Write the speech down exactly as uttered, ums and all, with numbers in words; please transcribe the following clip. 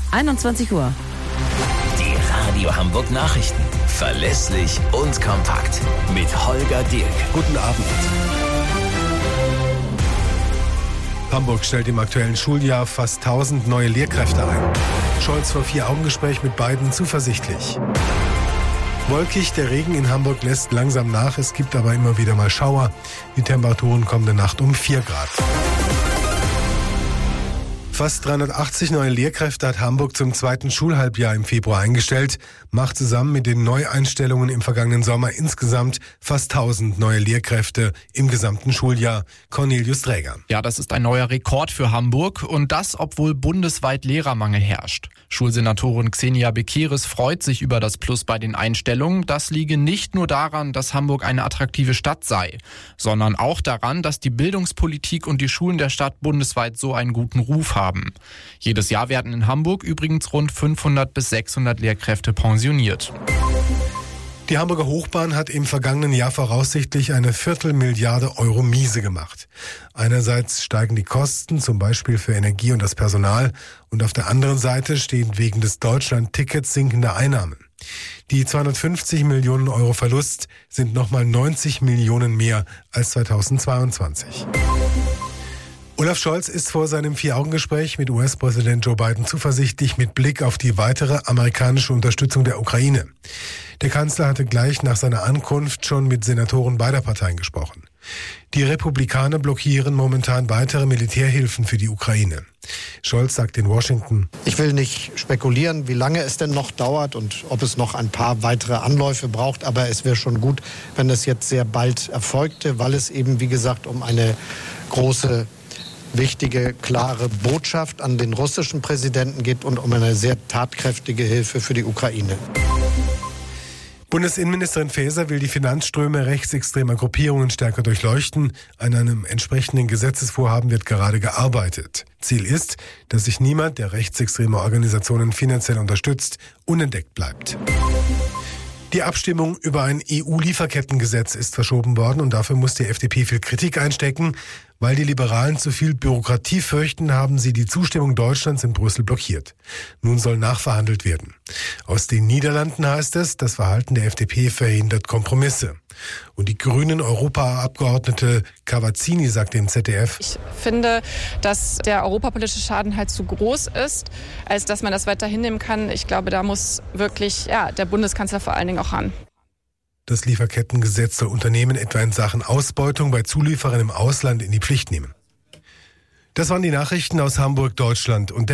einundzwanzig Uhr. Die Radio Hamburg Nachrichten. Verlässlich und kompakt. Mit Holger Dirk. Guten Abend. Hamburg stellt im aktuellen Schuljahr fast tausend neue Lehrkräfte ein. Scholz vor Vier-Augen-Gespräch mit Biden zuversichtlich. Wolkig, der Regen in Hamburg lässt langsam nach, es gibt aber immer wieder mal Schauer. Die Temperaturen kommende Nacht um vier Grad. Fast dreihundertachtzig neue Lehrkräfte hat Hamburg zum zweiten Schulhalbjahr im Februar eingestellt, macht zusammen mit den Neueinstellungen im vergangenen Sommer insgesamt fast tausend neue Lehrkräfte im gesamten Schuljahr. Cornelius Träger. Ja, das ist ein neuer Rekord für Hamburg und das, obwohl bundesweit Lehrermangel herrscht. Schulsenatorin Xenia Bekeres freut sich über das Plus bei den Einstellungen. Das liege nicht nur daran, dass Hamburg eine attraktive Stadt sei, sondern auch daran, dass die Bildungspolitik und die Schulen der Stadt bundesweit so einen guten Ruf haben. Jedes Jahr werden in Hamburg übrigens rund fünfhundert bis sechshundert Lehrkräfte pensioniert. Die Hamburger Hochbahn hat im vergangenen Jahr voraussichtlich eine Viertelmilliarde Euro Miese gemacht. Einerseits steigen die Kosten, zum Beispiel für Energie und das Personal, und auf der anderen Seite stehen wegen des Deutschland-Tickets sinkende Einnahmen. Die zweihundertfünfzig Millionen Euro Verlust sind nochmal neunzig Millionen mehr als zweitausendzweiundzwanzig. Olaf Scholz ist vor seinem Vier-Augen-Gespräch mit U S-Präsident Joe Biden zuversichtlich mit Blick auf die weitere amerikanische Unterstützung der Ukraine. Der Kanzler hatte gleich nach seiner Ankunft schon mit Senatoren beider Parteien gesprochen. Die Republikaner blockieren momentan weitere Militärhilfen für die Ukraine. Scholz sagt in Washington: Ich will nicht spekulieren, wie lange es denn noch dauert und ob es noch ein paar weitere Anläufe braucht. Aber es wäre schon gut, wenn es jetzt sehr bald erfolgte, weil es eben, wie gesagt, um eine große, wichtige, klare Botschaft an den russischen Präsidenten geht und um eine sehr tatkräftige Hilfe für die Ukraine. Bundesinnenministerin Faeser will die Finanzströme rechtsextremer Gruppierungen stärker durchleuchten. An einem entsprechenden Gesetzesvorhaben wird gerade gearbeitet. Ziel ist, dass sich niemand, der rechtsextreme Organisationen finanziell unterstützt, unentdeckt bleibt. Die Abstimmung über ein E U-Lieferkettengesetz ist verschoben worden und dafür muss die F D P viel Kritik einstecken. Weil die Liberalen zu viel Bürokratie fürchten, haben sie die Zustimmung Deutschlands in Brüssel blockiert. Nun soll nachverhandelt werden. Aus den Niederlanden heißt es, das Verhalten der F D P verhindert Kompromisse. Und die grünen Europaabgeordnete Cavazzini sagt dem Z D F: Ich finde, dass der europapolitische Schaden halt zu groß ist, als dass man das weiter hinnehmen kann. Ich glaube, da muss wirklich ja, der Bundeskanzler vor allen Dingen auch ran. Das Lieferkettengesetz soll Unternehmen etwa in Sachen Ausbeutung bei Zulieferern im Ausland in die Pflicht nehmen. Das waren die Nachrichten aus Hamburg, Deutschland und der